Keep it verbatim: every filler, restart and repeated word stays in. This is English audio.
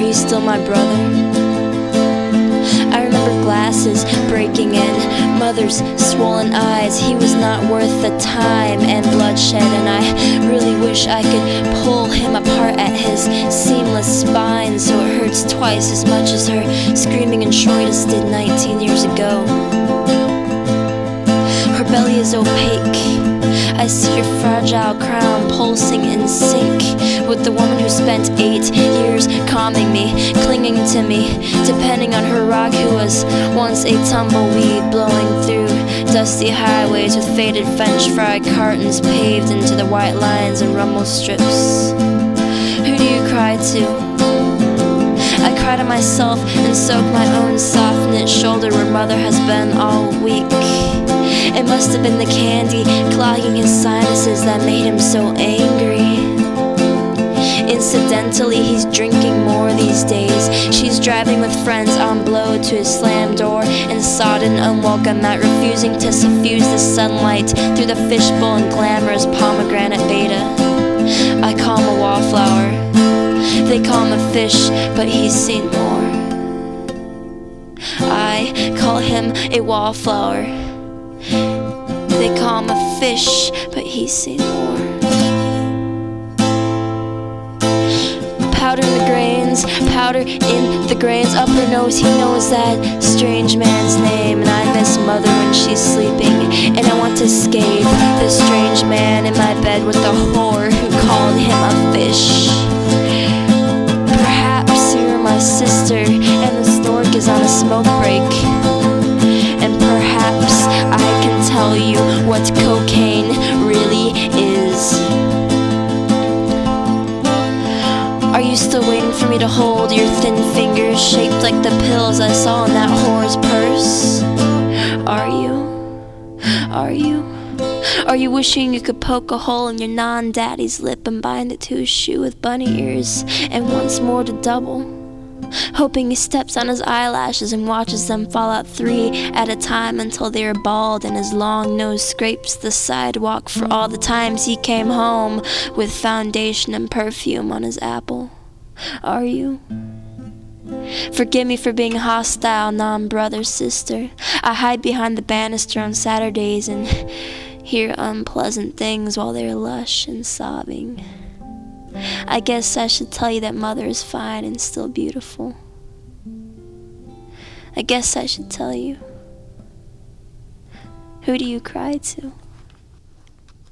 you still my brother? I remember glasses breaking in, mother's swollen eyes. He was not worth the time and bloodshed, and I really wish I could pull him apart at his seamless spine so it hurts twice as much as her screaming introitus did nineteen years ago. Her belly is opaque. I see your fragile crown pulsing in sync with the woman who spent eight years calming me, clinging to me, depending on her rock, who was once a tumbleweed blowing through dusty highways with faded French fry cartons paved into the white lines and rumble strips. Who do you cry to? I cry to myself and soak my own soft-knit shoulder where mother has been all week. It must have been the candy clogging his sinuses that made him so angry. Incidentally, he's drinking more these days. She's driving with friends on blow to his slam door and sodden unwelcome at refusing to suffuse the sunlight through the fishbowl and glamorous pomegranate beta. I call him a wallflower. They call him a fish, but he's seen more. I call him a wallflower. They call him a fish, but he's seen more. Powder in the grains, powder in the grains. Up her nose, he knows that strange man's name. And I miss mother when she's sleeping, and I want to escape this strange man in my bed with the whore who called him a fish. Perhaps you're my sister, and the stork is on a smoke break. And perhaps I can tell you what cocaine really is. Are you still waiting for me to hold your thin fingers shaped like the pills I saw in that whore's purse? Are you? Are you? Are you wishing you could poke a hole in your non-daddy's lip and bind it to his shoe with bunny ears and once more to double? Hoping he steps on his eyelashes and watches them fall out three at a time until they are bald and his long nose scrapes the sidewalk for all the times he came home with foundation and perfume on his apple. Are you? Forgive me for being hostile, non-brother, sister. I hide behind the banister on Saturdays and hear unpleasant things while they're lush and sobbing. I guess I should tell you that mother is fine and still beautiful. I guess I should tell you. Who do you cry to?